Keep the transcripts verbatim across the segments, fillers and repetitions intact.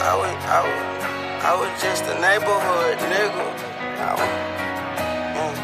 I was, I was, I was just a neighborhood nigga. I was, mm,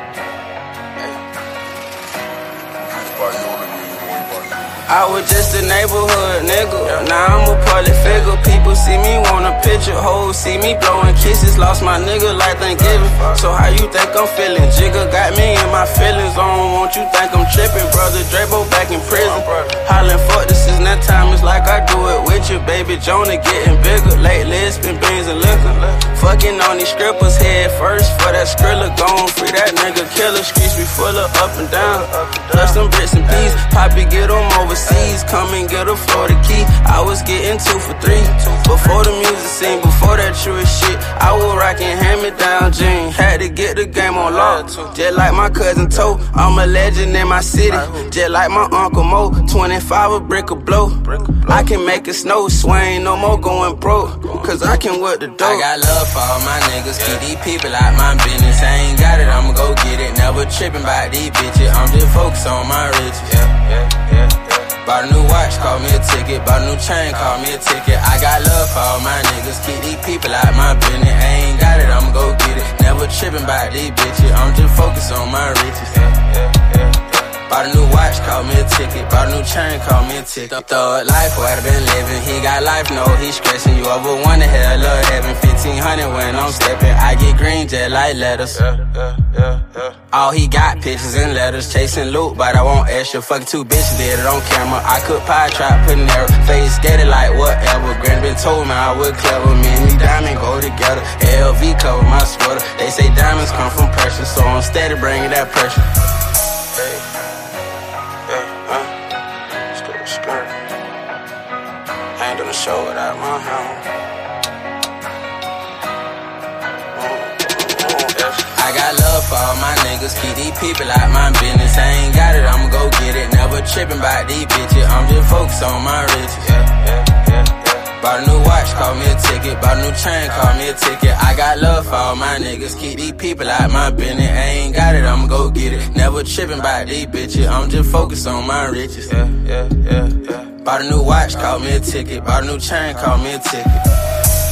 I was just a neighborhood nigga. Now I'm a public figure. People see me want a picture. Hoes see me blowing kisses. Lost my nigga like Thanksgiving. So how you think I'm feeling? Jigga got me in my feelings. I don't want you think I'm tripping. Brother Drabo back in prison. Hollin' fuck this is that time. It's like I do it with you. Baby Jonah getting bigger. Lately it's been beans and liquor. Fucking on these strippers head first. For that Skrilla gone free that nigga killer. Streets be full of up and down. Plus some bricks and peas. Poppy get them overseas. Come and get a Florida key. I was getting two for three. Before the music scene, before that truest shit, I was rocking hand-me-down jeans. Had to get the game on lock. Just like my cousin Toe, I'm a legend in my city. Just like my Uncle Mo, twenty-five a brick of blow. I can make it snow, swing, no more going broke. Cause I can work the dope. I got love for all my niggas, keep these people out my business. I ain't got it, I'ma go get it. Never tripping by these bitches, I'm just focused on my riches. Yeah, yeah, yeah, yeah. Bought a new watch, call me a ticket. Bought a new chain, call me a ticket. I got love for all my niggas, keep these people out my business. I ain't got it, I'ma go get it. Never tripping by these bitches, I'm just focused on my riches. Yeah, yeah, yeah. Bought a new watch, call me a ticket. Bought a new chain, call me a ticket. Thug life, what I been living. He got life, no, he stressing. You ever wonder hell of heaven? fifteen hundred when I'm stepping. I get green jet like letters. Yeah, yeah, yeah, yeah. All he got pictures and letters. Chasing loot, but I want extra. Fucking two bitches did it on camera. I could pie trap, put an arrow. Face skated like whatever. Granny been told me I was clever. Me and these diamonds go together. L V cover my sweater. They say diamonds come from pressure, so I'm steady bringing that pressure. Hey. I ain't doing a show without my home. I got love for all my niggas, keep these people out my business. I ain't got it, I'ma go get it. Never tripping by these bitches, I'm just focused on my riches. Yeah, yeah, yeah, yeah. Bought a new watch, call me a ticket. Bought a new chain, call me a ticket. I got love for all my niggas, keep these people out my business. I ain't got it, I'ma go get it. Never tripping by these bitches, I'm just focused on my riches. Yeah, yeah, yeah, yeah. Bought a new watch, call me a ticket. Bought a new chain, call me a ticket.